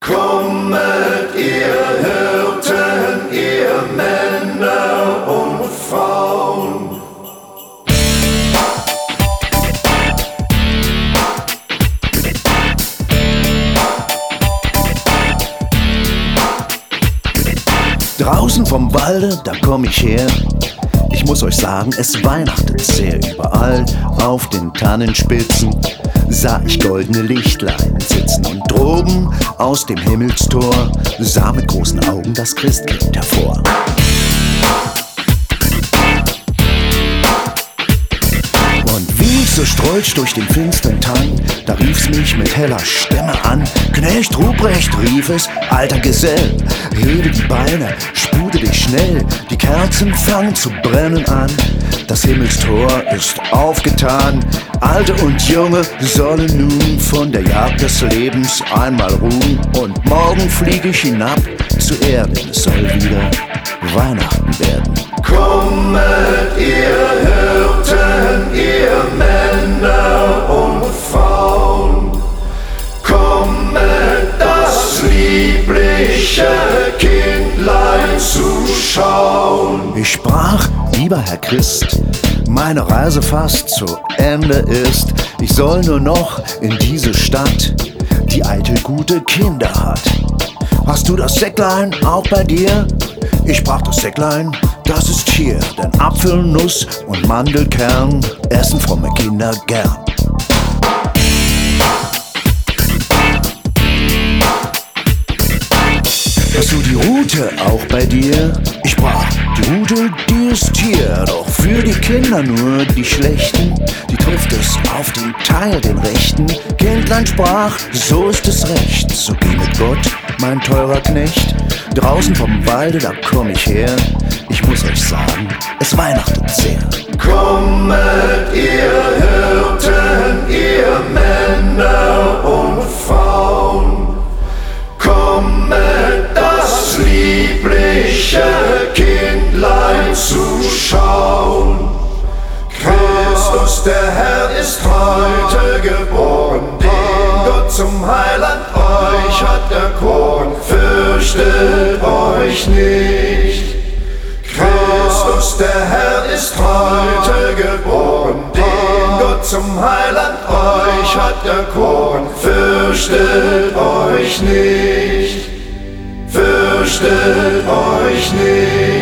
Kommet, ihr Hirten, ihr Männer und Frauen. Draußen vom Walde, da komm ich her. Ich muss euch sagen, es weihnachtet sehr. Überall auf den Tannenspitzen sah ich goldene Lichtlein sitzen. Und droben aus dem Himmelstor sah mit großen Augen das Christkind hervor. Und wie ich so strolch durch den finstern Tang, da rief's mich mit heller Stimme an. Knecht Ruprecht, rief es, alter Gesell, hebe die Beine, spude dich schnell, die Kerzen fangen zu brennen an. Das Himmelstor ist aufgetan, Alte und Junge sollen nun von der Jagd des Lebens einmal ruhen. Und morgen fliege ich hinab zur Erde, es soll wieder Weihnachten werden. Kommet, ihr Hirten, ihr Männer und Frauen. Kommet, das liebliche Kindlein zu schauen. Ich sprach, lieber Herr Christ, meine Reise fast zu Ende ist. Ich soll nur noch in diese Stadt, die eitel gute Kinder hat. Hast du das Säcklein auch bei dir? Ich sprach, das Säcklein, das ist hier, denn Apfel, Nuss und Mandelkern essen fromme Kinder gern. Hast du die Rute auch bei dir? Ich sprach, die Rute, die ist hier, doch für die Kinder nur die Schlechten, die trifft es auf den Teil, den Rechten. Kindlein sprach, so ist es recht, so geh mit Gott, mein teurer Knecht. Draußen vom Walde, da komm ich her, ich muss euch sagen, es weihnachtet sehr. Kommet, ihr Hirten, ihr Männer und Frauen. Kommet, das liebliche Kindlein zu schauen. Christus der Herr ist heute geboren, den Gott zum Heiland euch hat erkoren. Fürchtet euch nicht. Christus der Herr ist heute geboren, den Gott zum Heiland euch hat erkoren. Fürchtet euch nicht. Fürchtet euch nicht.